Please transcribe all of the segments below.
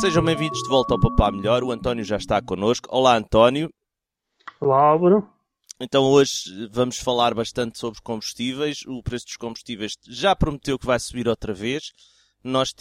Sejam bem-vindos de volta ao Papá Melhor. O António já está connosco. Olá, António. Olá, Bruno. Então hoje vamos falar bastante sobre combustíveis. O preço dos combustíveis já prometeu que vai subir outra vez. Nós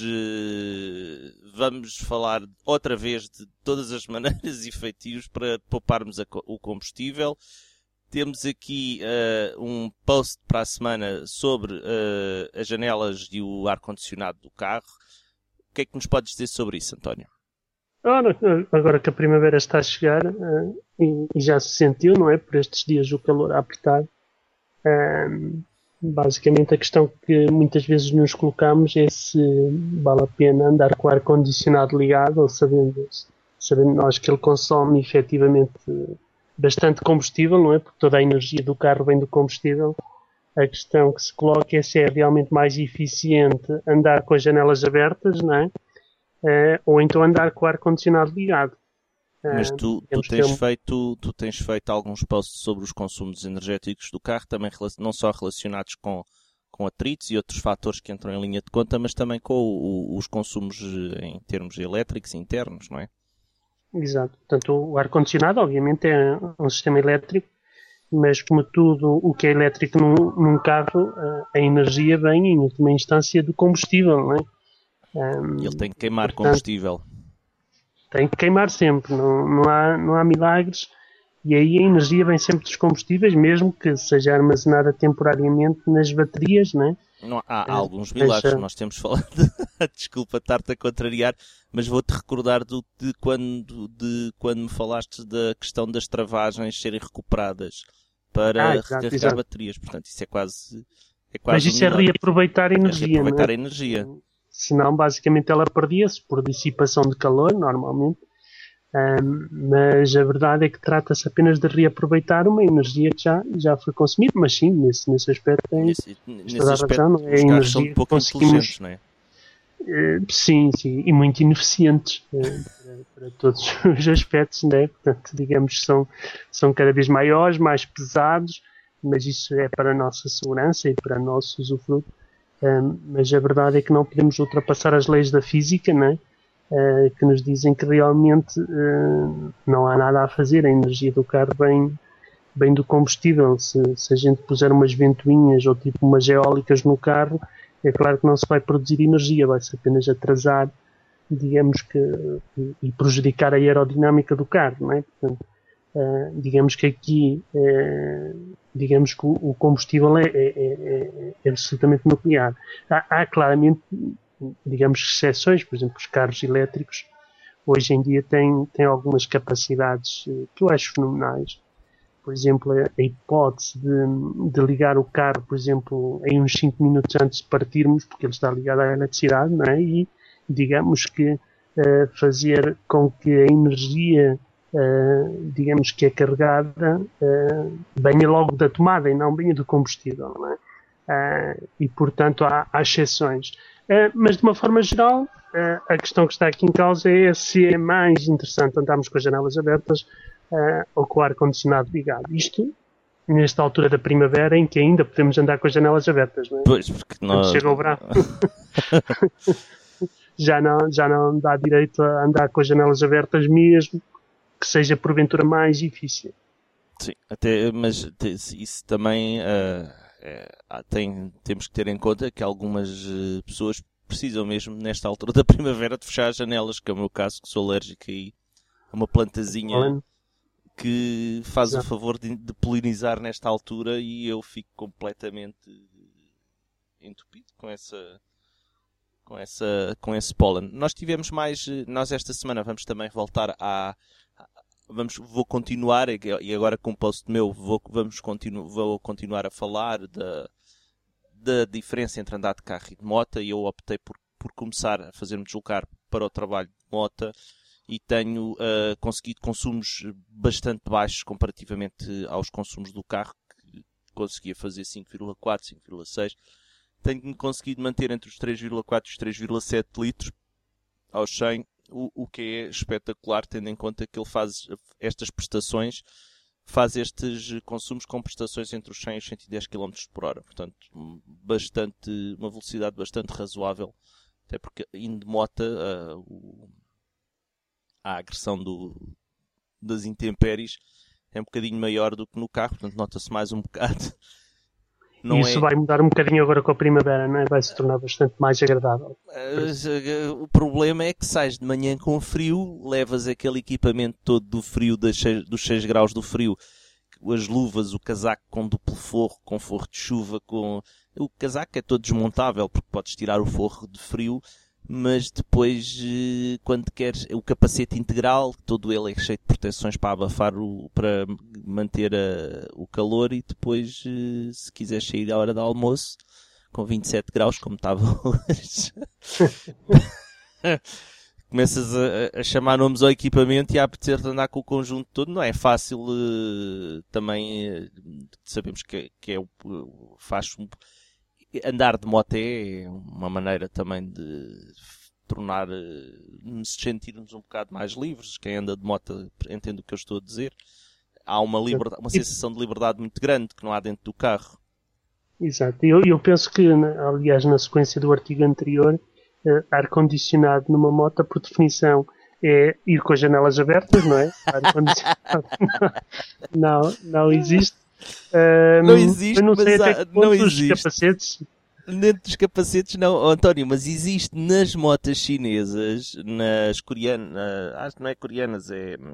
vamos falar outra vez de todas as maneiras e feitios para pouparmos o combustível. Temos aqui um post para a semana sobre as janelas e o ar-condicionado do carro. O que é que nos podes dizer sobre isso, António? Ora, agora que a primavera está a chegar e já se sentiu, não é? Por estes dias o calor a apertar. Basicamente a questão que muitas vezes nos colocamos é se vale a pena andar com o ar-condicionado ligado ou sabendo nós que ele consome efetivamente bastante combustível, não é? Porque toda a energia do carro vem do combustível. A questão que se coloca é se é realmente mais eficiente andar com as janelas abertas, não é? Ou então andar com o ar-condicionado ligado. Mas tu tens feito alguns posts sobre os consumos energéticos do carro, também não só relacionados com atritos e outros fatores que entram em linha de conta, mas também com os consumos em termos elétricos internos, não é? Exato. Portanto, o ar-condicionado, obviamente, é um sistema elétrico, mas como tudo o que é elétrico num carro, a energia vem, em última instância, do combustível, não é? Ele tem que queimar portanto, combustível. Tem que queimar sempre, não há milagres, e aí a energia vem sempre dos combustíveis, mesmo que seja armazenada temporariamente nas baterias, não é? Há alguns milagres, nós temos falado, desculpa estar-te a contrariar, mas vou-te recordar de quando me falaste da questão das travagens serem recuperadas para recarregar baterias. Portanto, isso é quase mas isso é reaproveitar a energia. Reaproveitar a energia. Senão, basicamente, ela perdia-se por dissipação de calor, normalmente. Mas a verdade é que trata-se apenas de reaproveitar uma energia que já foi consumida. Mas sim, nesse aspecto tem toda a razão. Não é? Os carros são um pouco inteligentes, não é? Sim, e muito ineficientes para todos os aspectos, não é? Portanto, digamos que são cada vez maiores, mais pesados, mas isso é para a nossa segurança e para o nosso usufruto. Mas a verdade é que não podemos ultrapassar as leis da física, não é? Que nos dizem que realmente não há nada a fazer. A energia do carro vem do combustível. Se a gente puser umas ventoinhas ou tipo umas eólicas no carro, é claro que não se vai produzir energia, vai-se apenas atrasar, digamos que, e prejudicar a aerodinâmica do carro, não é? Portanto, digamos que aqui digamos que o combustível é absolutamente nuclear. Há claramente, digamos, exceções. Por exemplo, os carros elétricos hoje em dia têm algumas capacidades que eu acho fenomenais. Por exemplo, a hipótese de ligar o carro, por exemplo, em uns 5 minutos antes de partirmos, porque ele está ligado à eletricidade, não é? E digamos que fazer com que a energia digamos que é carregada venha logo da tomada e não venha do combustível, não é? E portanto há exceções, mas de uma forma geral a questão que está aqui em causa é se é mais interessante andarmos com as janelas abertas ou com o ar-condicionado ligado. Isto nesta altura da primavera em que ainda podemos andar com as janelas abertas, não é? Pois, porque nós... chega o verão já não dá direito a andar com as janelas abertas mesmo que seja porventura mais difícil. Sim, mas isso também temos que ter em conta que algumas pessoas precisam mesmo nesta altura da primavera de fechar as janelas, que é o meu caso, que sou alérgico a uma plantazinha que faz o favor de polinizar nesta altura e eu fico completamente entupido com esse pólen. Nós esta semana vamos também voltar vou continuar, e agora com o post meu vou continuar a falar da diferença entre andar de carro e de moto, e eu optei por começar a fazer-me deslocar para o trabalho de moto e tenho conseguido consumos bastante baixos comparativamente aos consumos do carro, que conseguia fazer 5,4, 5,6. Tenho conseguido manter entre os 3,4 e os 3,7 litros aos 100, o que é espetacular, tendo em conta que ele faz estas prestações, faz estes consumos com prestações entre os 100 e os 110 km por hora. Portanto, uma velocidade bastante razoável Até porque indo de moto a agressão das intempéries é um bocadinho maior do que no carro, portanto nota-se mais um bocado. Não isso vai mudar um bocadinho agora com a primavera, não é? Vai se tornar bastante mais agradável. O problema é que sais de manhã com frio, levas aquele equipamento todo do frio, dos 6 graus do frio, as luvas, o casaco com duplo forro, com forro de chuva, o casaco é todo desmontável porque podes tirar o forro de frio, mas depois quando queres o capacete integral, todo ele é cheio de proteções para abafar, para manter o calor, e depois se quiseres sair à hora do almoço com 27 graus como estava hoje começas a chamar nomes ao equipamento e a apetecer-te andar com o conjunto todo. Não é fácil também, sabemos que faz andar de moto é uma maneira também de tornar, sentirmos um bocado mais livres. Quem anda de moto entende o que eu estou a dizer. Há uma sensação de liberdade muito grande que não há dentro do carro. Exato. Eu penso que, aliás, na sequência do artigo anterior, ar-condicionado numa moto, por definição, é ir com as janelas abertas, não é? Não existe. Não existe, eu não sei mas até que ponto os capacetes. Dentro dos capacetes não, António, mas existe nas motas chinesas, nas coreanas, acho que não é coreanas,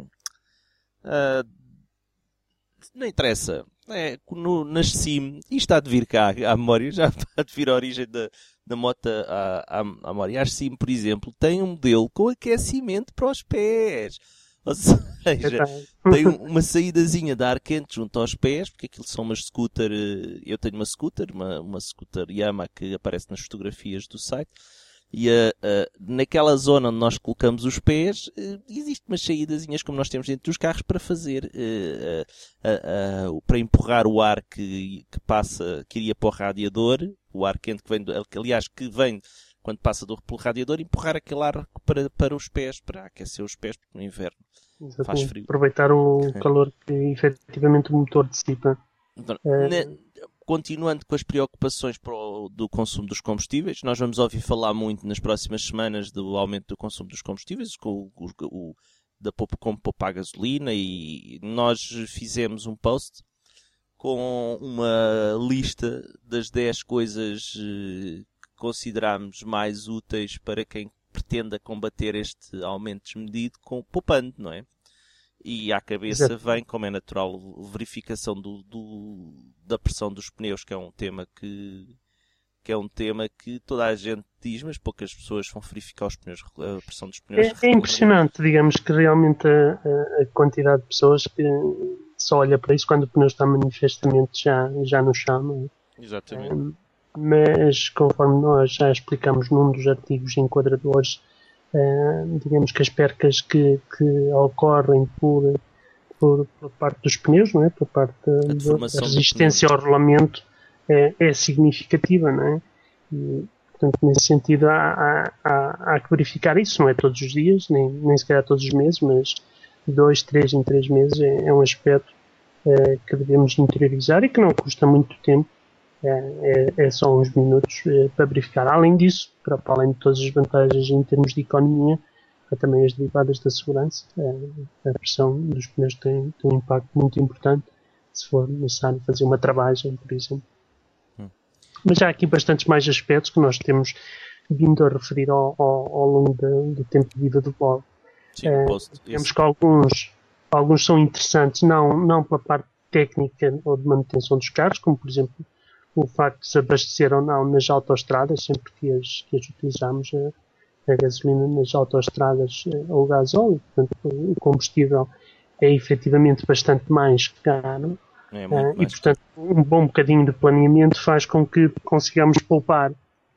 não interessa, nas SIM, isto está de vir cá à memória, já está de vir a origem da moto à memória. As SIM, por exemplo, tem um modelo com aquecimento para os pés. Ou seja, tem uma saídazinha de ar quente junto aos pés, porque aquilo são umas scooter. Eu tenho uma scooter Yamaha que aparece nas fotografias do site. E naquela zona onde nós colocamos os pés, existem umas saídazinhas como nós temos dentro dos carros para fazer, para empurrar o ar que iria para o radiador, o ar quente que vem quando passa pelo radiador, empurrar aquele ar para os pés, para aquecer os pés, porque no inverno faz frio. Aproveitar o calor que efetivamente o motor dissipa. Então, continuando com as preocupações do consumo dos combustíveis, nós vamos ouvir falar muito nas próximas semanas do aumento do consumo dos combustíveis, como poupar a gasolina, e nós fizemos um post com uma lista das 10 coisas que consideramos mais úteis para quem pretenda combater este aumento desmedido, poupando, não é? E à cabeça Exato. vem, como é natural, verificação da pressão dos pneus, que é um tema que toda a gente diz, mas poucas pessoas vão verificar a pressão dos pneus. É impressionante, digamos, que realmente a quantidade de pessoas que só olha para isso quando o pneu está manifestamente já no chão. Não é? Exatamente. Mas, conforme nós já explicamos num dos artigos enquadradores, digamos que as percas que ocorrem por parte dos pneus, não é? Por parte da resistência ao rolamento é significativa, não é? E, portanto, nesse sentido há que verificar isso, não é todos os dias, nem sequer todos os meses, mas 2, 3 em 3 meses é um aspecto que devemos interiorizar e que não custa muito tempo. É só uns minutos para verificar. Além disso, para além de todas as vantagens em termos de economia, há também as derivadas da segurança. A pressão dos pneus tem um impacto muito importante se for necessário fazer uma travagem, por exemplo. Mas há aqui bastantes mais aspectos que nós temos vindo a referir ao longo do tempo de vida do blog. Sim, temos que alguns são interessantes, não pela parte técnica ou de manutenção dos carros, como por exemplo o facto de se abastecer ou não nas autoestradas, sempre que as utilizamos a gasolina nas autoestradas ou o gasóleo, portanto o combustível é efetivamente bastante mais caro e portanto um bom bocadinho de planeamento faz com que consigamos poupar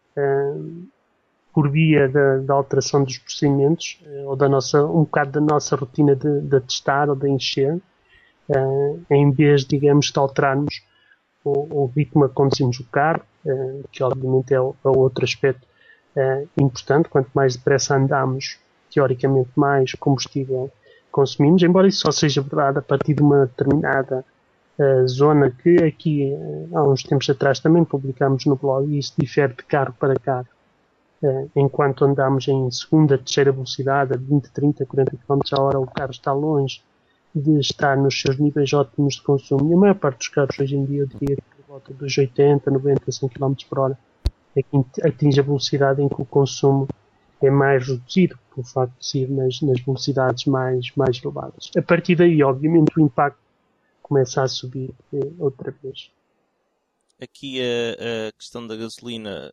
por via da alteração dos procedimentos ou um bocado da nossa rotina de testar ou de encher, em vez, digamos, de alterarmos o ritmo a conduzimos o carro, que obviamente é outro aspecto importante. Quanto mais depressa andamos, teoricamente mais combustível consumimos, embora isso só seja verdade a partir de uma determinada zona que aqui há uns tempos atrás também publicámos no blog, e isso difere de carro para carro. enquanto andamos em segunda, terceira velocidade, a 20, 30, 40 km/h, o carro está longe de estar nos seus níveis ótimos de consumo. E a maior parte dos carros hoje em dia, eu diria que por volta dos 80, 90, 100 km/h, é que atinge a velocidade em que o consumo é mais reduzido, pelo facto de ser nas velocidades mais elevadas. A partir daí, obviamente, o impacto começa a subir outra vez. Aqui a questão da gasolina,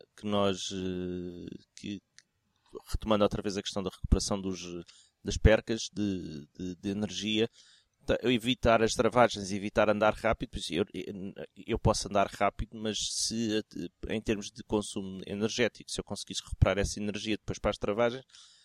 retomando outra vez a questão da recuperação das percas de energia, evitar as travagens, evitar andar rápido. Eu posso andar rápido, mas se em termos de consumo energético, se eu conseguisse recuperar essa energia depois para as travagens,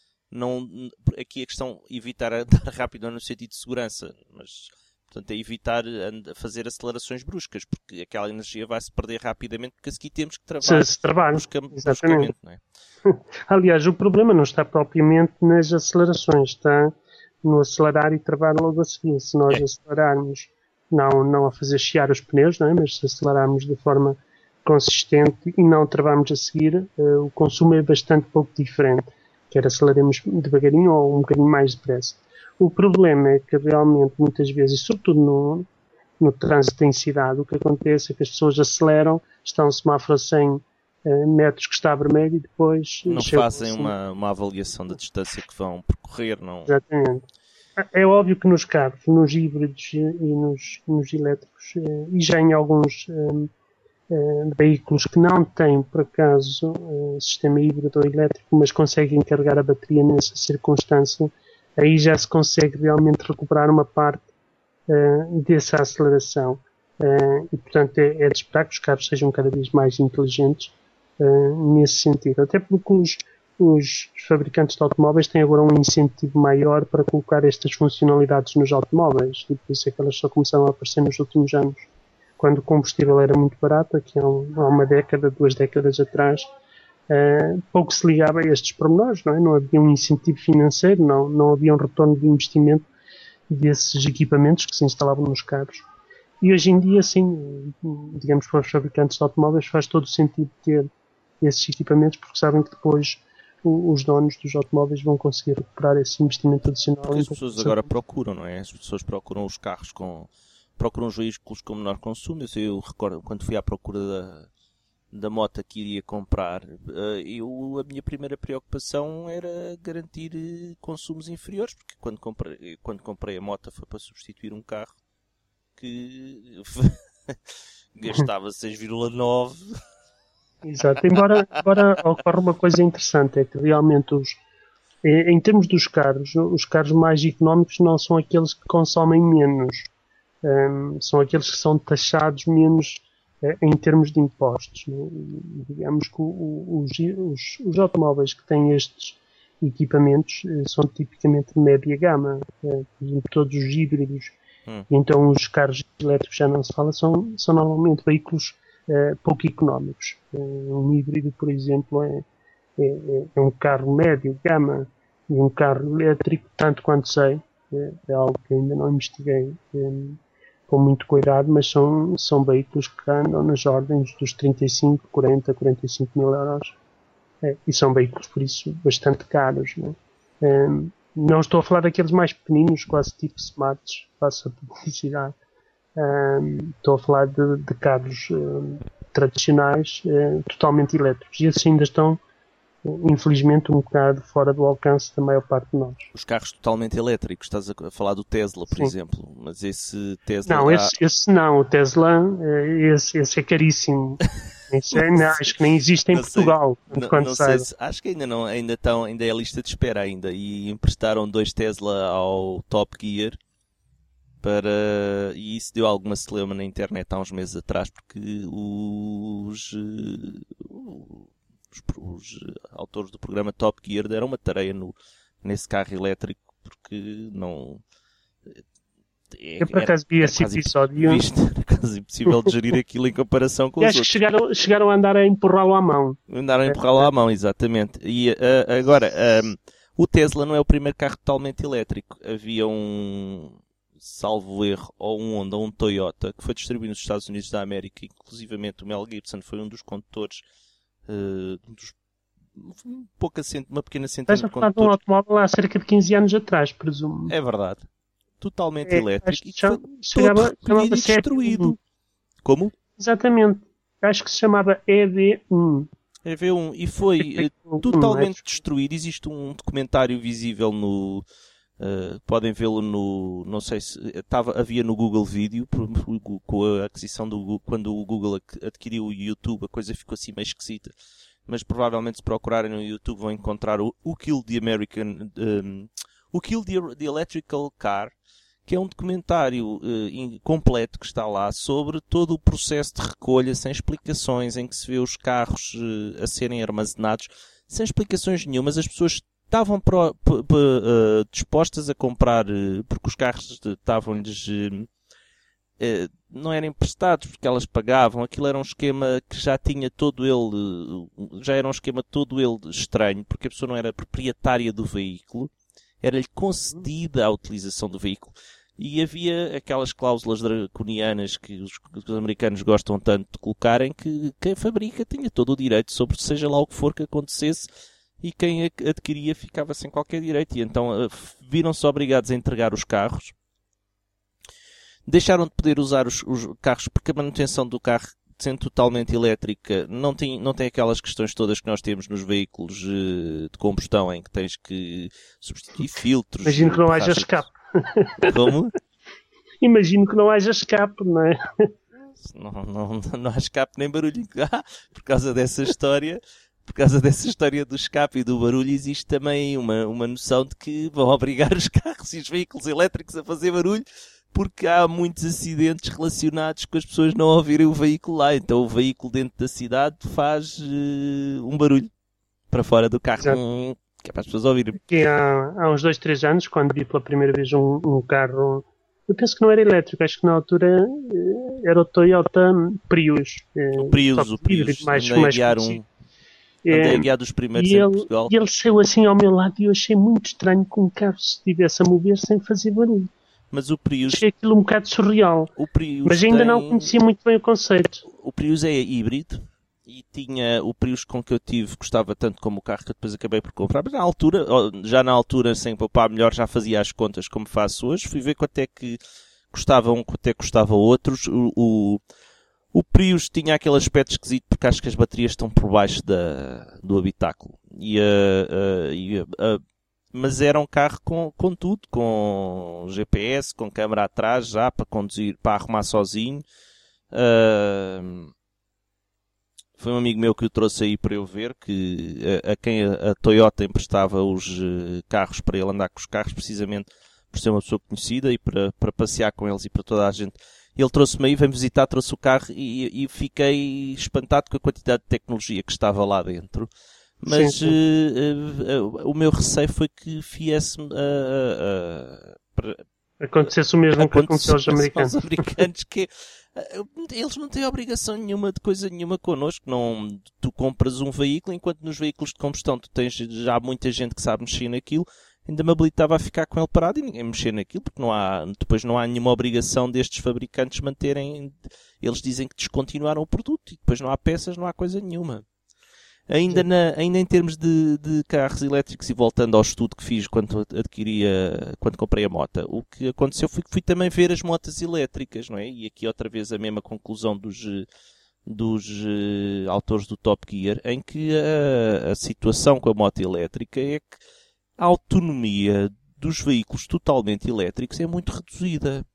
aqui a questão evitar andar rápido não no sentido de segurança, mas portanto é evitar fazer acelerações bruscas, porque aquela energia vai se perder rapidamente, porque a seguir temos que travar bruscamente, não é? Aliás, o problema não está propriamente nas acelerações, está no acelerar e travar logo a seguir. Se nós acelerarmos, não a fazer chiar os pneus, não é? Mas se acelerarmos de forma consistente e não travarmos a seguir, o consumo é bastante pouco diferente. Quer aceleremos devagarinho ou um bocadinho mais depressa. O problema é que realmente muitas vezes, sobretudo no trânsito em cidade, o que acontece é que as pessoas aceleram, estão a semáforo a 100 metros que está vermelho e depois... Não fazem uma avaliação da distância que vão percorrer, não? Exatamente. É óbvio que nos carros, nos híbridos e nos elétricos, e já em alguns veículos que não têm, por acaso, sistema híbrido ou elétrico, mas conseguem carregar a bateria nessa circunstância, aí já se consegue realmente recuperar uma parte dessa aceleração. E, portanto, é de esperar que os carros sejam cada vez mais inteligentes nesse sentido. Até porque os fabricantes de automóveis têm agora um incentivo maior para colocar estas funcionalidades nos automóveis. E por isso é que elas só começaram a aparecer nos últimos anos. Quando o combustível era muito barato, aqui há uma década, 2 décadas atrás, pouco se ligava a estes pormenores, não é? Não havia um incentivo financeiro, não havia um retorno de investimento desses equipamentos que se instalavam nos carros. E hoje em dia, sim, digamos, para os fabricantes de automóveis faz todo o sentido ter esses equipamentos, porque sabem que depois os donos dos automóveis vão conseguir recuperar esse investimento adicional. Porque as pessoas agora procuram, não é? As pessoas procuram os carros procuram os veículos com menor consumo. Eu recordo quando fui à procura da moto que iria comprar, a minha primeira preocupação era garantir consumos inferiores, porque quando comprei a moto foi para substituir um carro que gastava 6,9. Exato, embora ocorra uma coisa interessante, é que realmente em termos dos carros, os carros mais económicos não são aqueles que consomem menos, são aqueles que são taxados menos em termos de impostos. Né? Digamos que os automóveis que têm estes equipamentos são tipicamente de média gama, por exemplo, todos os híbridos, e então os carros elétricos já não se fala, são normalmente veículos pouco económicos. Um híbrido, por exemplo, é um carro médio gama, e um carro elétrico, tanto quanto sei, é algo que ainda não investiguei com muito cuidado, mas são veículos que andam nas ordens dos 35, 40, 45 mil euros. E são veículos, por isso, bastante caros. Né? Não estou a falar daqueles mais pequeninos, quase tipo smarts, faço a publicidade. Estou a falar de carros tradicionais, totalmente elétricos. E esses ainda estão, infelizmente, um bocado fora do alcance da maior parte de nós. Os carros totalmente elétricos, estás a falar do Tesla, por exemplo, mas esse Tesla... Não, esse não, o Tesla, esse é caríssimo. Acho que nem existe em Portugal. Não sei acho que ainda é lista de espera ainda, e emprestaram 2 Tesla ao Top Gear, e isso deu alguma celeuma na internet há uns meses atrás, porque os autores do programa Top Gear deram uma tareia nesse carro elétrico, porque não... Eu por acaso vi esse episódio. Era quase impossível de gerir aquilo em comparação com os outros. Acho que chegaram a andar a empurrá-lo à mão. Andaram a empurrá-lo à mão, exatamente. E agora, o Tesla não é o primeiro carro totalmente elétrico. Havia salvo erro, ou um Honda, ou um Toyota, que foi distribuído nos Estados Unidos da América. Inclusivamente o Mel Gibson foi um dos condutores, um dos uma pequena centena Estás a de falar de um condutores. automóvel há cerca de 15 anos atrás, presumo. É verdade. Totalmente Acho elétrico. que E que foi chamava todo recolhido e EV1. destruído. Como? Exatamente. Acho que se chamava EV1. EV1. E foi totalmente destruído. Existe um documentário visível no... podem vê-lo no... Não sei se... havia no Google Vídeo, com a aquisição do Google, quando o Google adquiriu o YouTube, a coisa ficou assim meio esquisita. Mas provavelmente se procurarem no YouTube vão encontrar o Kill the American... o Kill the Electrical Car, que é um documentário completo que está lá sobre todo o processo de recolha, sem explicações, em que se vê os carros a serem armazenados, sem explicações nenhumas. As pessoas estavam dispostas a comprar, porque os carros estavam-lhes... não eram emprestados, porque elas pagavam. Aquilo era um esquema que já tinha todo ele... Já era um esquema todo ele estranho, porque a pessoa não era proprietária do veículo. Era-lhe concedida a utilização do veículo. E havia aquelas cláusulas draconianas que os americanos gostam tanto de colocarem, que quem fabrica tinha todo o direito sobre seja lá o que for que acontecesse, e quem adquiria ficava sem qualquer direito. E então viram-se obrigados a entregar os carros. Deixaram de poder usar os carros, porque a manutenção do carro, sendo totalmente elétrica, não tem aquelas questões todas que nós temos nos veículos de combustão, em que tens que substituir filtros. Imagino que não haja escape. Como? Imagino que não haja escape, não é? Não há escape nem barulho. Por causa dessa história do escape e do barulho, existe também uma noção de que vão obrigar os carros e os veículos elétricos a fazer barulho, porque há muitos acidentes relacionados com as pessoas não ouvirem o veículo lá. Então o veículo dentro da cidade faz um barulho para fora do carro, que é para as pessoas ouvirem. E há uns 2, 3 anos, quando vi pela primeira vez um carro, eu penso que não era elétrico, acho que na altura era o Toyota Prius. O Prius, mais andei a guiar dos primeiros em Portugal. E ele saiu assim ao meu lado e eu achei muito estranho que um carro se estivesse a mover sem fazer barulho. Mas o Prius... Achei aquilo um bocado surreal. Mas ainda não conhecia muito bem o conceito. O Prius é híbrido. E tinha o Prius com que eu tive, gostava tanto como o carro que eu depois acabei por comprar. Mas já na altura, sem poupar melhor, já fazia as contas como faço hoje. Fui ver quanto é que custava um, quanto é que custava outros. O Prius tinha aquele aspecto esquisito, porque acho que as baterias estão por baixo do habitáculo. Mas era um carro com tudo, com GPS, com câmara atrás, já para conduzir, para arrumar sozinho. Foi um amigo meu que o trouxe aí para eu ver, que a quem a Toyota emprestava os carros para ele andar com os carros, precisamente por ser uma pessoa conhecida e para passear com eles e para toda a gente. Ele trouxe-me aí, veio visitar, trouxe o carro e fiquei espantado com a quantidade de tecnologia que estava lá dentro. Mas sim. O meu receio foi que viesse acontecesse o mesmo que aconteceu aos americanos. Que eles não têm obrigação nenhuma de coisa nenhuma connosco. Tu compras um veículo, enquanto nos veículos de combustão tu tens já muita gente que sabe mexer naquilo. Ainda me habilitava a ficar com ele parado e ninguém mexer naquilo, porque depois não há nenhuma obrigação destes fabricantes manterem. Eles dizem que descontinuaram o produto e depois não há peças, não há coisa nenhuma. Ainda em termos de carros elétricos, e voltando ao estudo que fiz quando comprei a moto, o que aconteceu foi que fui também ver as motas elétricas, não é? E aqui outra vez a mesma conclusão dos autores do Top Gear, em que a situação com a moto elétrica é que a autonomia dos veículos totalmente elétricos é muito reduzida.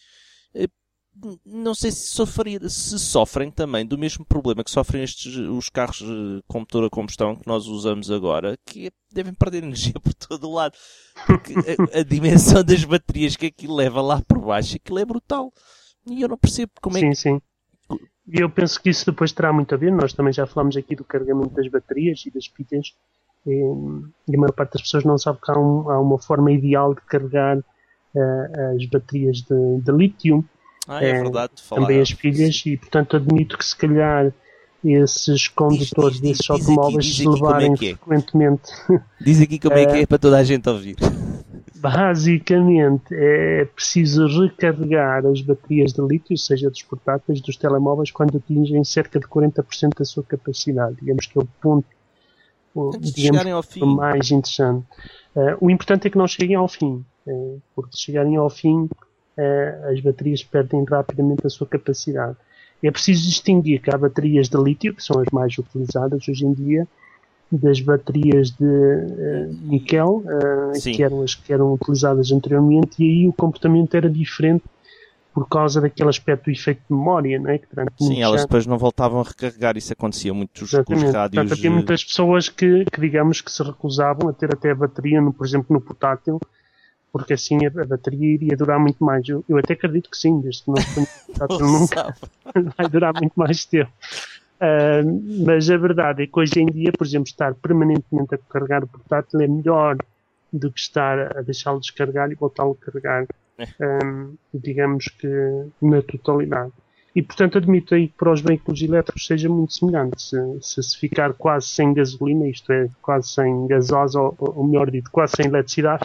Não sei se sofrem também do mesmo problema que sofrem os carros com motor a combustão que nós usamos agora, que devem perder energia por todo o lado. Porque a dimensão das baterias que aquilo leva lá por baixo, aquilo é brutal. E eu não percebo como é que... Sim. E eu penso que isso depois terá muito a ver. Nós também já falámos aqui do carregamento das baterias e das pilhas. E a maior parte das pessoas não sabe que há uma forma ideal de carregar as baterias de lítio. É verdade. Também as pilhas, e portanto admito que se calhar esses condutores desses automóveis se levarem frequentemente. Diz aqui como é que é para toda a gente ouvir. Basicamente é preciso recarregar as baterias de lítio, seja dos portáteis, dos telemóveis, quando atingem cerca de 40% da sua capacidade. Digamos que é o ponto Antes de digamos, chegarem ao fim. o mais interessante. O importante é que não cheguem ao fim, porque se chegarem ao fim, as baterias perdem rapidamente a sua capacidade. É preciso distinguir que há baterias de lítio, que são as mais utilizadas hoje em dia, das baterias de níquel, que eram as que eram utilizadas anteriormente, e aí o comportamento era diferente por causa daquele aspecto do efeito de memória, não é? Que sim, elas depois não voltavam a recarregar, isso acontecia muito com os rádios. Portanto, havia muitas pessoas que digamos que se recusavam a ter até a bateria, por exemplo, no portátil, porque assim a bateria iria durar muito mais. Eu até acredito que sim, desde que não se ponha no portátil nunca vai durar muito mais tempo. Mas a verdade é que hoje em dia, por exemplo, estar permanentemente a carregar o portátil é melhor do que estar a deixá-lo descarregar e voltá-lo a carregar, digamos que na totalidade. E, portanto, admito aí que para os veículos elétricos seja muito semelhante. Se ficar quase sem gasolina, isto é, quase sem gasosa, ou melhor dito, quase sem eletricidade,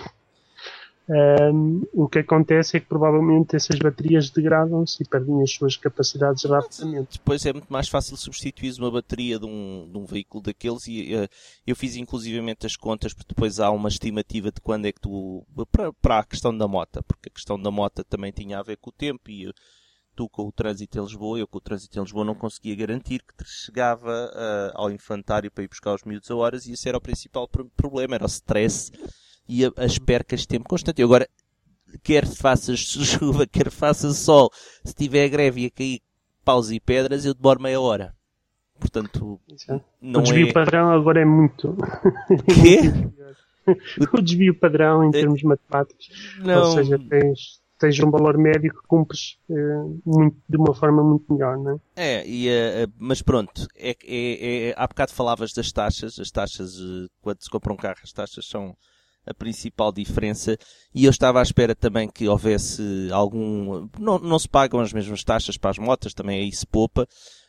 o que acontece é que provavelmente essas baterias degradam-se e perdem as suas capacidades rapidamente. Depois é muito mais fácil substituir uma bateria de um veículo daqueles, e eu fiz inclusivamente as contas, porque depois há uma estimativa de quando é que para a questão da moto, porque a questão da moto também tinha a ver com o tempo, e tu com o trânsito em Lisboa, eu com o trânsito em Lisboa não conseguia garantir que chegava ao infantário para ir buscar os miúdos a horas, e esse era o principal problema, era o stress e as percas de tempo constante. Agora, quer faças chuva, quer faça sol, se tiver greve e a cair paus e pedras, eu demoro meia hora. Portanto, não o desvio padrão agora é muito... Quê? O desvio padrão em termos matemáticos. Não. Ou seja, tens um valor médio que cumpres de uma forma muito melhor, não é? Mas pronto, há bocado falavas das taxas. As taxas, quando se compra um carro, as taxas são a principal diferença, e eu estava à espera também que houvesse algum... Não se pagam as mesmas taxas para as motas, também aí se poupa,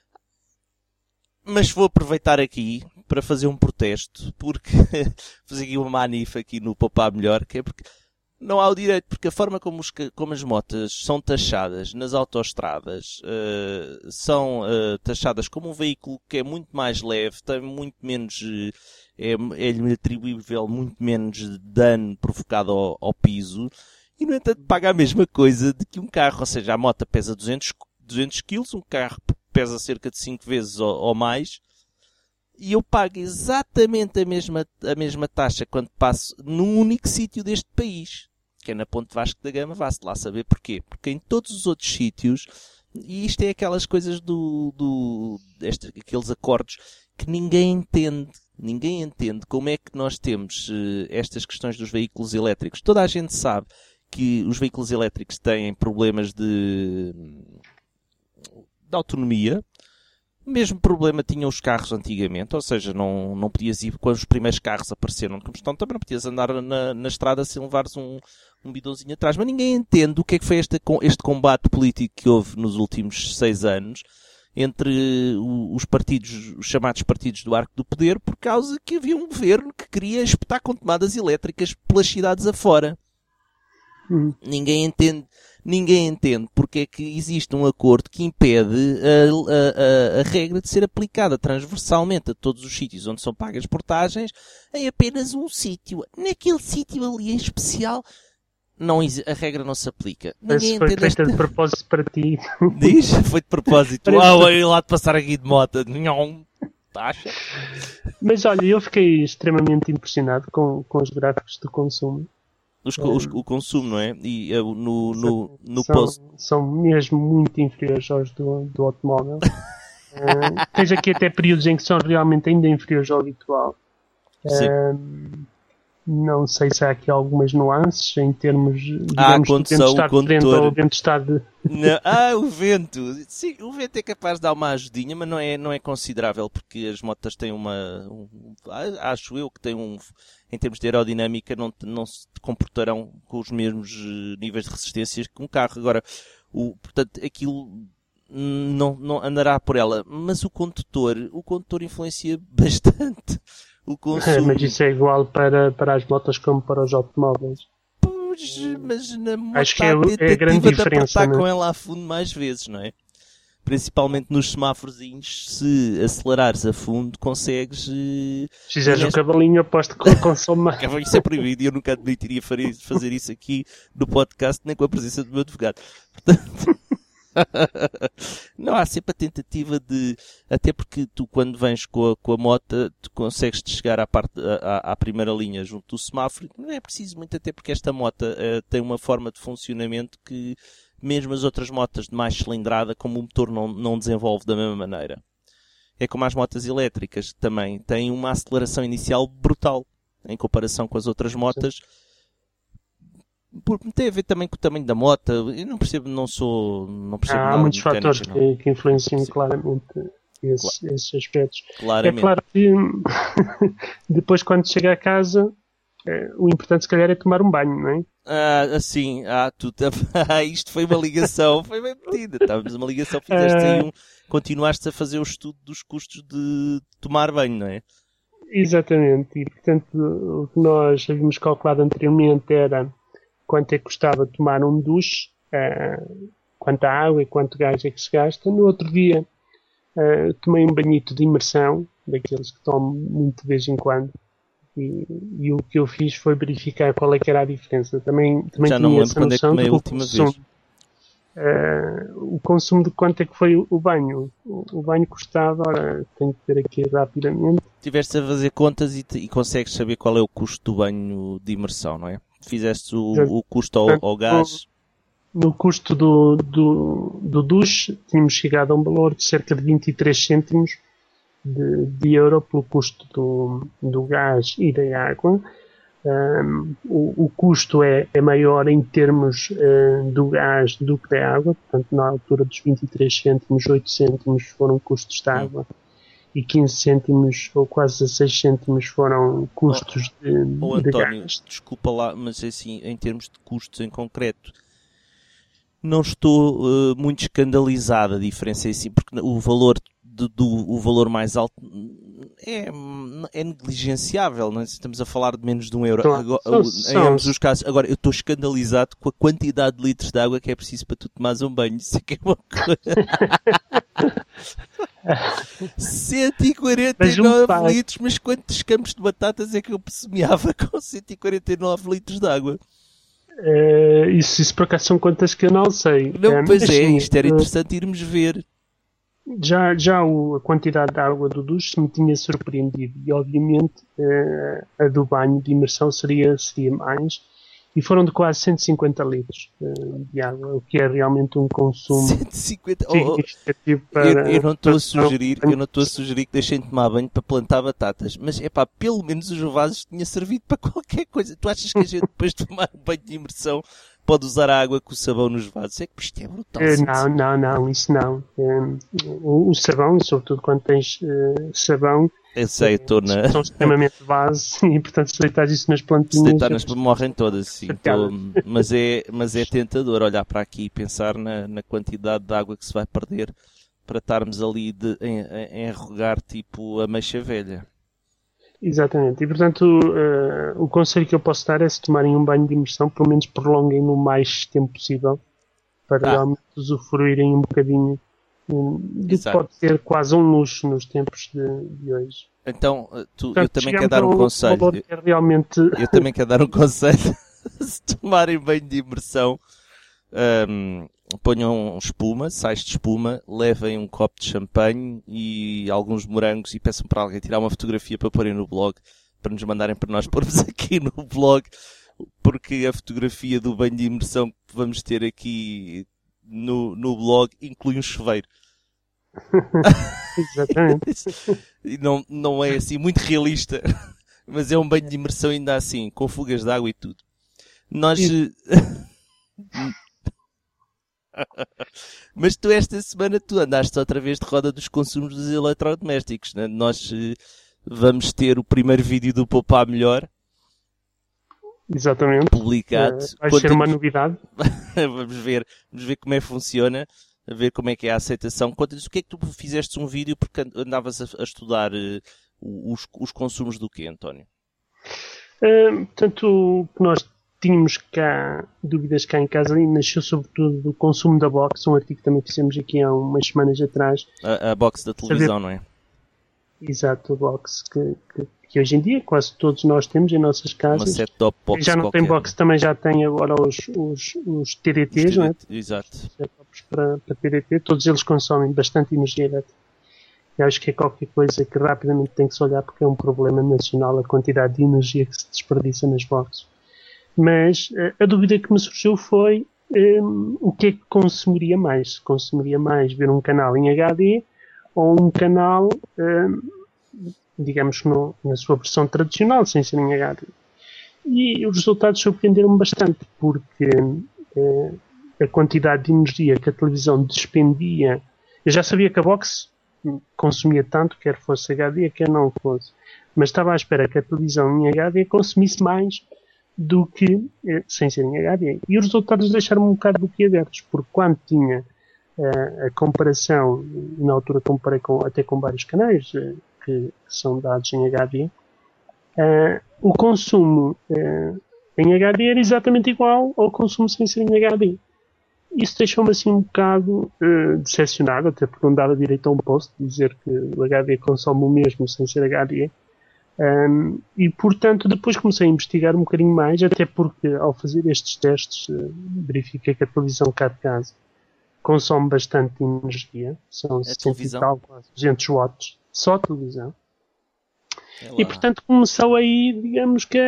mas vou aproveitar aqui para fazer um protesto, porque fazer aqui uma manifa aqui no Poupar Melhor, que é porque não há o direito, porque a forma como as motas são taxadas nas autoestradas, são taxadas como um veículo que é muito mais leve, tem muito menos... é-lhe atribuível muito menos dano provocado ao piso, e no entanto paga a mesma coisa de que um carro. Ou seja, a moto pesa 200 kg, um carro pesa cerca de 5 vezes ou mais, e eu pago exatamente a mesma taxa quando passo num único sítio deste país, que é na Ponte Vasco da Gama. Vá-se lá saber porquê. Porque em todos os outros sítios, e isto é aquelas coisas aqueles acordos que ninguém entende como é que nós temos estas questões dos veículos elétricos. Toda a gente sabe que os veículos elétricos têm problemas de autonomia. O mesmo problema tinham os carros antigamente, ou seja, não podias ir, quando os primeiros carros apareceram de combustão, também não podias andar na estrada sem levares um bidãozinho atrás. Mas ninguém entende o que é que foi este combate político que houve nos últimos 6 anos entre os chamados partidos do Arco do Poder, por causa que havia um governo que queria espetar com tomadas elétricas pelas cidades afora. Ninguém entende porque é que existe um acordo que impede a regra de ser aplicada transversalmente a todos os sítios onde são pagas portagens em apenas um sítio. Naquele sítio ali em especial, a regra não se aplica. Ninguém foi feita de propósito para ti. Diz? Foi de propósito. Eu lá de passar aqui de moto. Taxa. Mas olha, eu fiquei extremamente impressionado com os gráficos do consumo. O consumo, não é? E no post... São mesmo muito inferiores aos do automóvel. Tens aqui até períodos em que são realmente ainda inferiores ao habitual. Não sei se há aqui algumas nuances em termos, digamos, do vento estar de frente ou o vento estar de... o vento. Sim, o vento é capaz de dar uma ajudinha, mas não é considerável, porque as motas têm acho eu que têm em termos de aerodinâmica, não se comportarão com os mesmos níveis de resistência que um carro. Agora, portanto, aquilo não andará por ela, mas o condutor influencia bastante o consumo. Mas isso é igual para as motas como para os automóveis. Mas na moto acho que é a grande diferença, de apertar com ela a fundo mais vezes, não é? principalmente nos semáforozinhos, se acelerares a fundo, consegues... Se fizeres o cavalinho, aposto que consome mais. Isso é proibido e eu nunca admitiria fazer isso aqui no podcast, nem com a presença do meu advogado. Portanto... Não, há sempre a tentativa de... Até porque tu, quando vens com a moto, tu consegues chegar à primeira linha junto do semáforo. Não é preciso muito, até porque esta moto tem uma forma de funcionamento que mesmo as outras motas de mais cilindrada, como o motor não desenvolve da mesma maneira. É como as motas elétricas, que também têm uma aceleração inicial brutal em comparação com as outras motas. Sim. Tem a ver também com o tamanho da moto. Eu não percebo, não percebo nada. Há muitos fatores que influenciam claramente esses aspectos. Claramente. É claro que depois, quando chega a casa, o importante se calhar é tomar um banho, não é? Assim, isto foi uma ligação, foi bem metida. Estávamos uma ligação, fizeste aí continuaste a fazer o estudo dos custos de tomar banho, não é? Exatamente, e portanto o que nós havíamos calculado anteriormente era quanto é que custava tomar um duche, quanta água e quanto gás é que se gasta. No outro dia tomei um banhito de imersão, daqueles que tomo muito de vez em quando, e o que eu fiz foi verificar qual é que era a diferença. Também já não me lembro quando é que tomei a última vez. O consumo de quanto é que foi o banho. O banho custava, ora, tenho que ver aqui rapidamente. Tiveste a fazer contas e consegues saber qual é o custo do banho de imersão, não é? Fizeste o custo ao gás. No custo do duche, tínhamos chegado a um valor de cerca de 23 cêntimos de euro pelo custo do gás e da água. O custo é maior em termos do gás do que da água, portanto, na altura dos 23 cêntimos, 8 cêntimos foram custos da água e 15 cêntimos ou quase 16 cêntimos foram custos de António, gás. Desculpa lá, mas assim, em termos de custos em concreto, não estou muito escandalizado. A diferença é assim, porque o valor o valor mais alto é negligenciável, não é? Estamos a falar de menos de €1. Em ambos os casos. Agora, eu estou escandalizado com a quantidade de litros de água que é preciso para tu tomares um banho. Isso é que é uma coisa. 149 litros, mas quantos campos de batatas é que eu semeava com 149 litros de água? Isso por acaso são contas que eu não sei. Não, pois isto era interessante irmos ver. Já a quantidade de água do duche me tinha surpreendido e obviamente a do banho de imersão seria mais, e foram de quase 150 litros de água, o que é realmente um consumo 150 significativo para... Eu não estou a sugerir que deixem de tomar banho para plantar batatas, mas pelo menos os vasos tinha servido para qualquer coisa. Tu achas que a gente depois de tomar um banho de imersão pode usar a água com o sabão nos vasos? É que isto é brutal. Não, isso não. O sabão, sobretudo quando tens sabão, são extremamente base e, portanto, se deitares isso nas plantinhas... Se deitar morrem todas, sim. Mas é tentador olhar para aqui e pensar na quantidade de água que se vai perder para estarmos ali a enrugar tipo ameixa velha. Exatamente, e portanto o conselho que eu posso dar é, se tomarem um banho de imersão, pelo menos prolonguem-no o mais tempo possível para realmente usufruírem um bocadinho do que pode ser quase um luxo nos tempos de hoje. Então, eu também quero dar um conselho. Eu também quero dar um conselho. Se tomarem banho de imersão, ponham espuma, sais de espuma, levem um copo de champanhe e alguns morangos e peçam para alguém tirar uma fotografia para porem no blog, para nos mandarem para nós pormos aqui no blog, porque a fotografia do banho de imersão que vamos ter aqui no blog inclui um chuveiro. Exatamente. E não é assim muito realista, mas é um banho de imersão ainda assim, com fugas de água e tudo. Nós... Mas tu esta semana andaste outra vez de roda dos consumos dos eletrodomésticos, né? Nós vamos ter o primeiro vídeo do Poupar Melhor. Exatamente. Publicado. Vai ser uma novidade. Vamos ver como é que funciona, a ver como é que é a aceitação. Conta-nos o que é que tu fizeste um vídeo, porque andavas a estudar os consumos do quê, António? Portanto, o que nós tínhamos cá dúvidas cá em casa e nasceu sobretudo do consumo da box, um artigo que também fizemos aqui há umas semanas atrás. A box da televisão, não é? Exato, a box que hoje em dia quase todos nós temos em nossas casas. Uma set-top box já não qualquer. tem box, também já tem agora os TDTs, não é? Exato. Set-tops para TDT, todos eles consomem bastante energia elétrica. E acho que é qualquer coisa que rapidamente tem que se olhar porque é um problema nacional a quantidade de energia que se desperdiça nas boxes. Mas a dúvida que me surgiu foi o que é que consumiria mais? Se consumiria mais ver um canal em HD ou um canal, digamos, na sua versão tradicional, sem ser em HD. E os resultados surpreenderam-me bastante, porque a quantidade de energia que a televisão despendia... Eu já sabia que a box consumia tanto, quer fosse HD, quer não fosse. Mas estava à espera que a televisão em HD consumisse mais do que sem ser em HD. E os resultados deixaram-me um bocado boquiabertos, porque quando tinha a comparação, na altura comparei até com vários canais que são dados em HD, o consumo em HD era exatamente igual ao consumo sem ser em HD. Isso deixou-me assim um bocado decepcionado, até porque não dava direito a um post dizer que o HD consome o mesmo sem ser HD. E portanto depois comecei a investigar um bocadinho mais, até porque ao fazer estes testes verifiquei que a televisão cá de casa consome bastante energia, são 70 e tal, quase 200 watts, só a televisão. E portanto começou aí, digamos que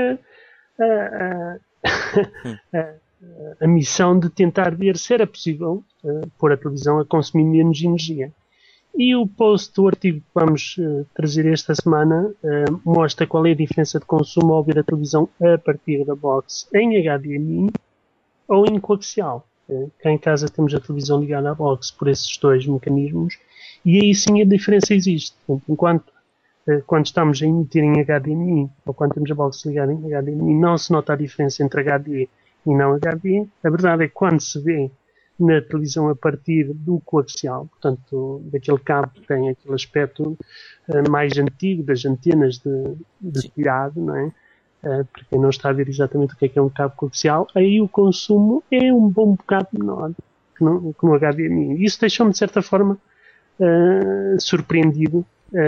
a missão de tentar ver se era possível pôr a televisão a consumir menos energia. E o post do artigo que vamos trazer esta semana mostra qual é a diferença de consumo ao ver a televisão a partir da box em HDMI ou em coaxial. Cá em casa temos a televisão ligada à box por esses dois mecanismos e aí sim a diferença existe. Portanto, quando estamos a emitir em HDMI ou quando temos a box ligada em HDMI não se nota a diferença entre HD e não HD. A verdade é que quando se vê na televisão a partir do coaxial, portanto, daquele cabo que tem aquele aspecto mais antigo das antenas de tirado, não é? Para quem não está a ver exatamente o que é um cabo coaxial, aí o consumo é um bom bocado menor que no HDMI. Isso deixou-me, de certa forma, surpreendido.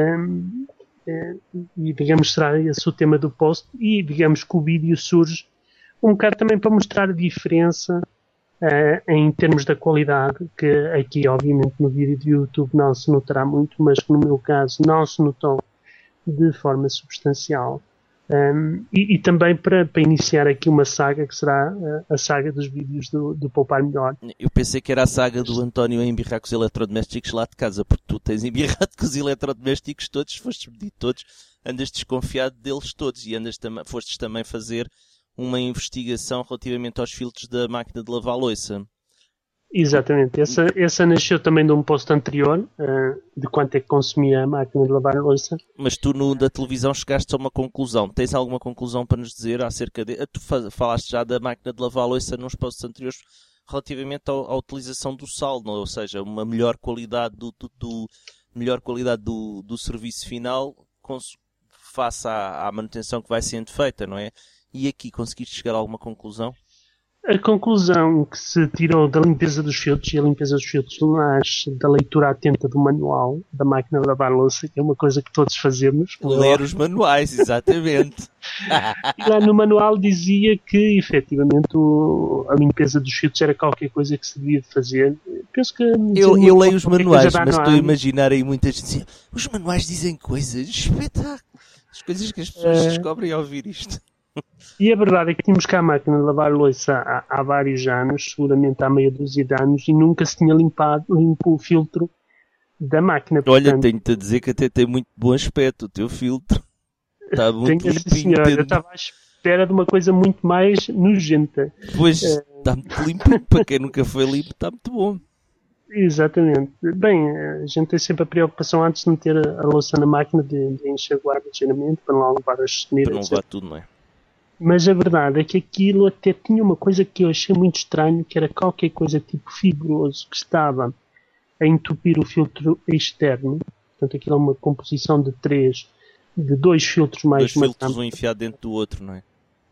E, digamos, será esse o tema do post. E, digamos, que o vídeo surge um bocado também para mostrar a diferença em termos da qualidade, que aqui, obviamente, no vídeo do YouTube não se notará muito, mas que no meu caso não se notou de forma substancial. E também para iniciar aqui uma saga que será a saga dos vídeos do Poupar Melhor. Eu pensei que era a saga do António a embirrar com os eletrodomésticos lá de casa, porque tu tens embirrado com os eletrodomésticos todos, fostes medir todos, andas desconfiado deles todos e fostes também fazer uma investigação relativamente aos filtros da máquina de lavar louça. Exatamente. Essa nasceu também de um post anterior, de quanto é que consumia a máquina de lavar a louça. Mas tu da televisão chegaste a uma conclusão. Tens alguma conclusão para nos dizer acerca de... Tu falaste já da máquina de lavar a louça nos posts anteriores relativamente à utilização do sal, não? Ou seja, uma melhor qualidade do serviço final face à manutenção que vai sendo feita, não é? E aqui conseguiste chegar a alguma conclusão? A conclusão que se tirou da limpeza dos filtros, e a limpeza dos filtros nasce da leitura atenta do manual da máquina de lavar louça, que é uma coisa que todos fazemos. Ler os manuais, exatamente. E lá no manual dizia que, efetivamente, a limpeza dos filtros era qualquer coisa que se devia de fazer. Penso que... Eu leio os manuais, mas estou a imaginar aí muitas vezes, os manuais dizem coisas, espetáculo. As coisas que as pessoas descobrem ao ouvir isto. E a verdade é que tínhamos cá a máquina de lavar louça há vários anos, seguramente há meia dúzia de anos, e nunca se tinha limpo o filtro da máquina. Portanto, olha, tenho-te a dizer que até tem muito bom aspecto o teu filtro. Está muito limpinho. Senhor, eu estava à espera de uma coisa muito mais nojenta. Pois, está muito limpinho. Para quem nunca foi limpo, está muito bom. Exatamente. Bem, a gente tem sempre a preocupação antes de meter a louça na máquina de enxaguar ligeiramente, para não levar as ceneiras. Para não levar tudo, não é? Mas a verdade é que aquilo até tinha uma coisa que eu achei muito estranho, que era qualquer coisa tipo fibroso que estava a entupir o filtro externo. Portanto, aquilo é uma composição de dois filtros mais... Dois filtros, um enfiado dentro do outro, não é?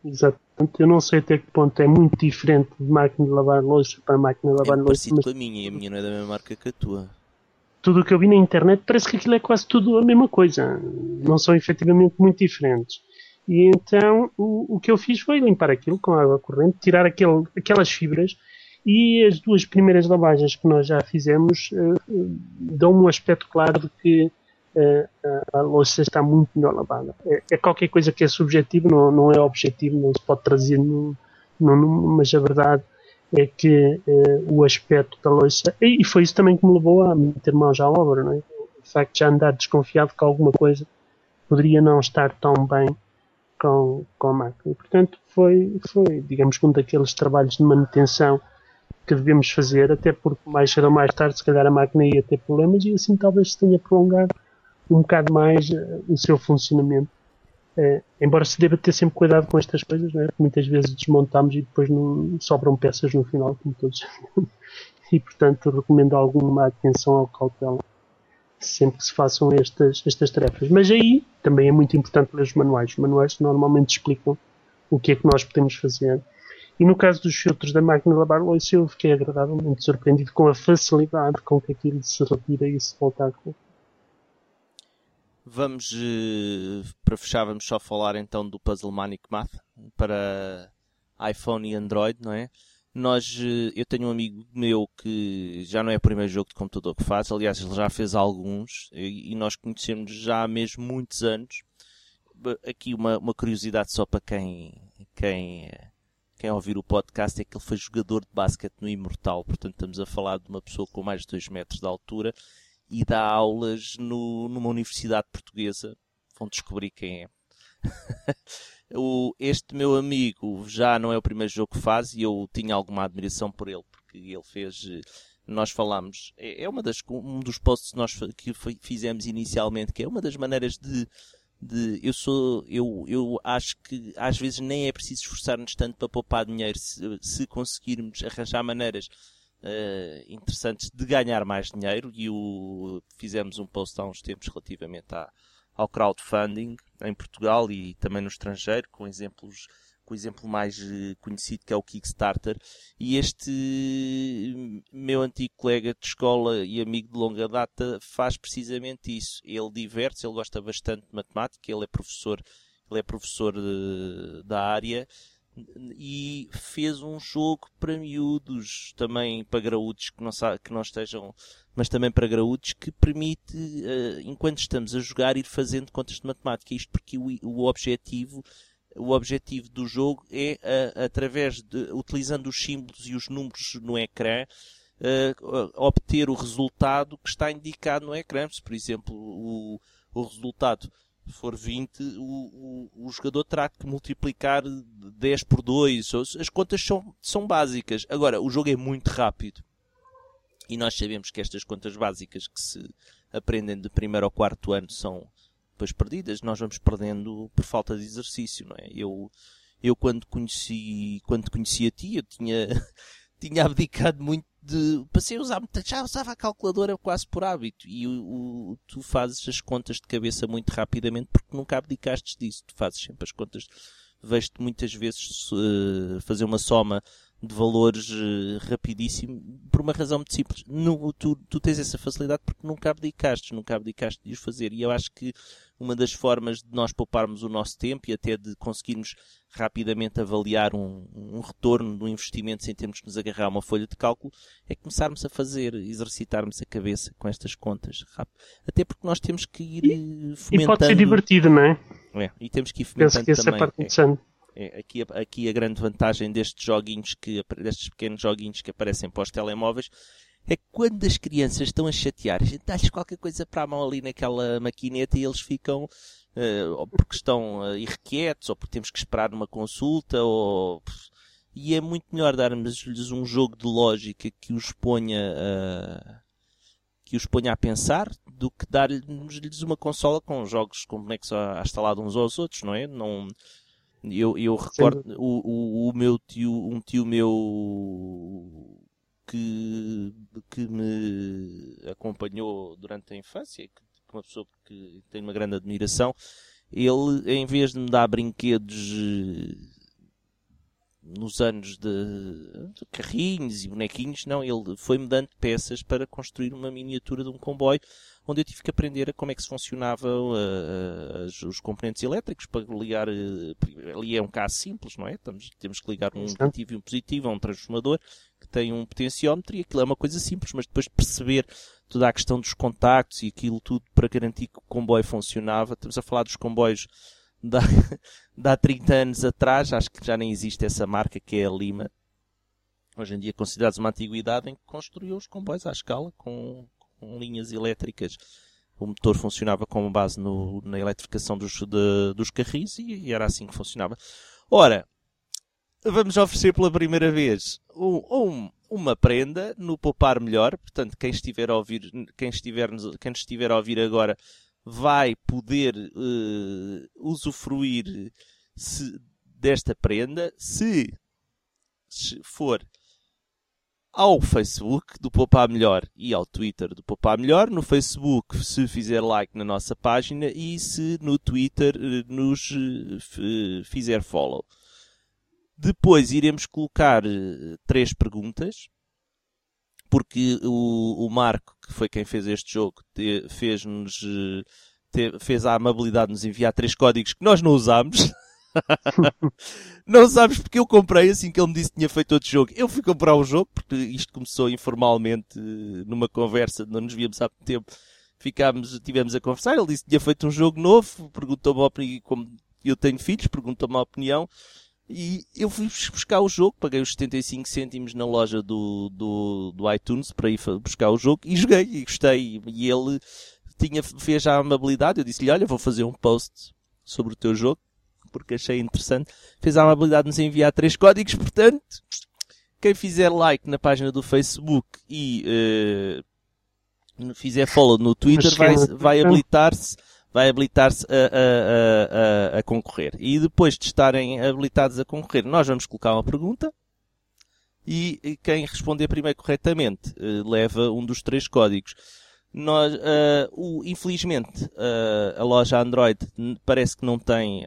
exatamente. Eu não sei até que ponto é muito diferente de máquina de lavar louça para máquina de É lavar muito louça, parecido mas com a minha, e a minha não é da mesma marca que a tua. tudo o que eu vi na internet parece que aquilo é quase tudo a mesma coisa. Não são efetivamente muito diferentes. E então o que eu fiz foi limpar aquilo com água corrente, tirar aquelas fibras, e as duas primeiras lavagens que nós já fizemos dão um aspecto claro de que a louça está muito melhor lavada. É qualquer coisa que é subjetivo, não é objetivo, não se pode trazer mas a verdade é que o aspecto da louça, e foi isso também que me levou a meter mãos à obra, não é? O facto de já andar desconfiado que alguma coisa poderia não estar tão bem com a máquina. E, portanto, foi, digamos, um daqueles trabalhos de manutenção que devemos fazer, até porque mais cedo ou mais tarde, se calhar a máquina ia ter problemas e assim talvez se tenha prolongado um bocado mais o seu funcionamento. Embora se deva ter sempre cuidado com estas coisas, não é? Porque muitas vezes desmontamos e depois não sobram peças no final, como todos. E portanto recomendo alguma atenção ao cautela sempre que se façam estas tarefas. Mas aí também é muito importante ler os manuais. Os manuais normalmente explicam o que é que nós podemos fazer. E no caso dos filtros da máquina de lavar louça, eu fiquei agradavelmente surpreendido com a facilidade com que aquilo se retira e se volta a colocar. Vamos, para fechar, vamos só falar então do Puzzle Manic Math para iPhone e Android, não é? Eu tenho um amigo meu que já não é o primeiro jogo de computador que faz, aliás, ele já fez alguns e nós conhecemos já há mesmo muitos anos. Aqui uma curiosidade só para quem ouvir o podcast é que ele foi jogador de basquete no Imortal, portanto estamos a falar de uma pessoa com mais de 2 metros de altura e dá aulas numa universidade portuguesa. Vão descobrir quem é. Este meu amigo já não é o primeiro jogo que faz e eu tinha alguma admiração por ele, porque ele fez... Nós falámos... um dos posts que nós fizemos inicialmente, que é uma das maneiras eu acho que às vezes nem é preciso esforçar-nos tanto para poupar dinheiro se conseguirmos arranjar maneiras interessantes de ganhar mais dinheiro, e fizemos um post há uns tempos relativamente ao crowdfunding em Portugal e também no estrangeiro, com o exemplo mais conhecido, que é o Kickstarter. E este meu antigo colega de escola e amigo de longa data faz precisamente isso. Ele diverte-se, ele gosta bastante de matemática, ele é professor da área, e fez um jogo para miúdos, também para graúdos que não estejam, mas também para graúdos, que permite, enquanto estamos a jogar, ir fazendo contas de matemática. Isto porque o objetivo do jogo é, utilizando os símbolos e os números no ecrã, obter o resultado que está indicado no ecrã. Se, por exemplo, o resultado for 20, o jogador terá que multiplicar 10 por 2. As contas são básicas. Agora, o jogo é muito rápido. E nós sabemos que estas contas básicas que se aprendem de primeiro ao quarto ano são depois perdidas. Nós vamos perdendo por falta de exercício, não é? Eu quando conheci a ti, eu tinha abdicado muito passei a usar, já usava a calculadora quase por hábito, e tu fazes as contas de cabeça muito rapidamente porque nunca abdicaste disso. Tu fazes sempre as contas. Vejo-te muitas vezes fazer uma soma de valores rapidíssimo, por uma razão muito simples. Tu tens essa facilidade porque nunca abdicaste de os fazer. E eu acho que uma das formas de nós pouparmos o nosso tempo e até de conseguirmos rapidamente avaliar um retorno do investimento sem termos que nos agarrar a uma folha de cálculo é começarmos a exercitarmos a cabeça com estas contas. Até porque nós temos que ir fomentando... E pode ser divertido, não é? E temos que ir fomentando. Penso que essa também. É a parte interessante. Aqui a grande vantagem destes pequenos joguinhos que aparecem para os telemóveis é que quando as crianças estão a chatear, a gente dá-lhes qualquer coisa para a mão ali naquela maquineta e eles ficam, ou porque estão irrequietos, ou porque temos que esperar numa consulta, e é muito melhor darmos-lhes um jogo de lógica que os ponha a pensar, do que dar-lhes uma consola com jogos com bonecos a instalar uns aos outros, não é? Eu recordo um tio meu que me acompanhou durante a infância, uma pessoa que tem uma grande admiração. Ele, em vez de me dar brinquedos nos anos de carrinhos e bonequinhos, não, ele foi-me dando peças para construir uma miniatura de um comboio, onde eu tive que aprender a como é que se funcionava os componentes elétricos para ligar. Ali é um caso simples, não é? Temos que ligar um negativo e um positivo a um transformador que tem um potenciómetro, e aquilo é uma coisa simples, mas depois de perceber toda a questão dos contactos e aquilo tudo para garantir que o comboio funcionava. Estamos a falar dos comboios de há 30 anos atrás, acho que já nem existe essa marca, que é a Lima. Hoje em dia considerados uma antiguidade, em que construiu os comboios à escala com linhas elétricas. O motor funcionava com base na eletrificação dos carris, e era assim que funcionava. Ora, vamos oferecer pela primeira vez uma prenda no Poupar Melhor. Portanto, quem estiver a ouvir agora vai poder usufruir desta prenda se for ao Facebook do Poupar Melhor e ao Twitter do Poupar Melhor. No Facebook, se fizer like na nossa página, e se no Twitter nos fizer follow. Depois iremos colocar 3 perguntas, porque o Marco, que foi quem fez este jogo, fez a amabilidade de nos enviar 3 códigos que nós não usámos. Não sabes, porque eu comprei assim que ele me disse que tinha feito outro jogo. Eu fui comprar o jogo, porque isto começou informalmente numa conversa, não nos víamos há muito tempo. Tivemos a conversar, ele disse que tinha feito um jogo novo, perguntou-me a opinião, como eu tenho filhos, perguntou-me a opinião, e eu fui buscar o jogo, paguei os 75 cêntimos na loja do iTunes para ir buscar o jogo, e joguei, e gostei, e ele fez a amabilidade. Eu disse-lhe, olha, vou fazer um post sobre o teu jogo, porque achei interessante. Fez a amabilidade de nos enviar 3 códigos. Portanto, quem fizer like na página do Facebook e fizer follow no Twitter vai habilitar-se a concorrer. E depois de estarem habilitados a concorrer, nós vamos colocar uma pergunta, e quem responder primeiro corretamente leva um dos 3 códigos. Infelizmente, a loja Android parece que não tem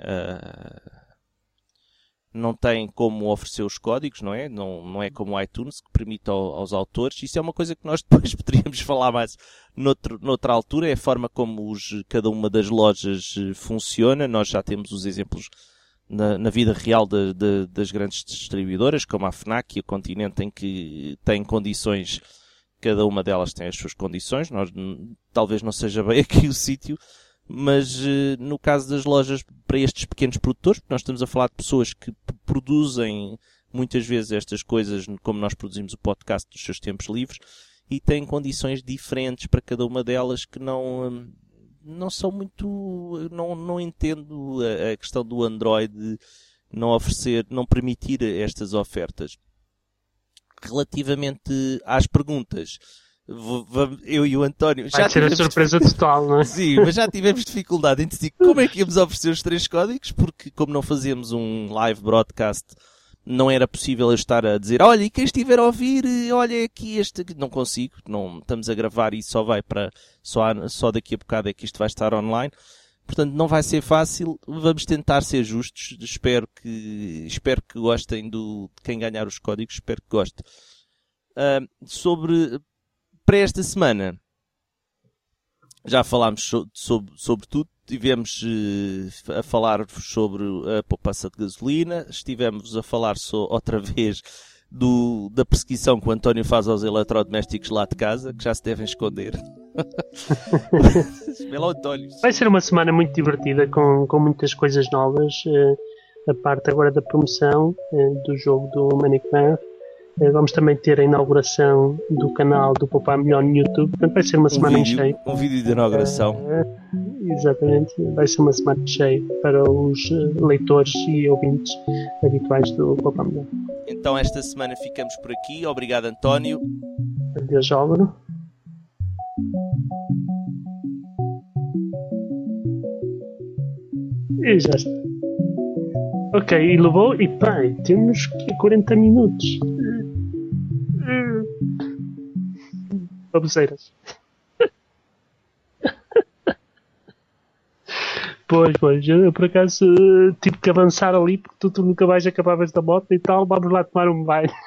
como oferecer os códigos, não é? Não é como o iTunes, que permite aos autores. Isso é uma coisa que nós depois poderíamos falar mais noutra altura. É a forma como cada uma das lojas funciona. Nós já temos os exemplos na vida real das grandes distribuidoras, como a FNAC e a Continente, em que têm condições. Cada uma delas tem as suas condições. Talvez não seja bem aqui o sítio, mas no caso das lojas para estes pequenos produtores, porque nós estamos a falar de pessoas que produzem muitas vezes estas coisas, como nós produzimos o podcast, dos seus tempos livres, e têm condições diferentes para cada uma delas, que não são muito... Não entendo a questão do Android não permitir estas ofertas. Relativamente às perguntas, eu e o António... Vai ser a surpresa total, não é? Sim, mas já tivemos dificuldade em decidir como é que íamos oferecer os 3 códigos, porque como não fazíamos um live broadcast, não era possível eu estar a dizer, olha, e quem estiver a ouvir, olha aqui este... Não consigo, não estamos a gravar e só daqui a bocado é que isto vai estar online. Portanto, não vai ser fácil. Vamos tentar ser justos. Espero que gostem de quem ganhar os códigos. Espero que gostem. Para esta semana, já falámos sobre tudo. Tivemos a falar sobre a poupança de gasolina. Estivemos a falar outra vez da perseguição que o António faz aos eletrodomésticos lá de casa, que já se devem esconder. Vai ser uma semana muito divertida, com muitas coisas novas. A parte agora da promoção do jogo do Minecraft. Vamos também ter a inauguração do canal do Poupar Melhor no YouTube. Portanto, vai ser uma semana em cheio. Um vídeo de inauguração. Exatamente. Vai ser uma semana cheia para os leitores e ouvintes habituais do Poupar Melhor. Então, esta semana ficamos por aqui. Obrigado, António. Adeus, Álvaro. E já está. Ok, e levou. E pá, temos 40 minutos. Baboseiras. Pois, eu por acaso tive que avançar ali porque tu nunca vais acabar esta moto e tal, vamos lá tomar um banho.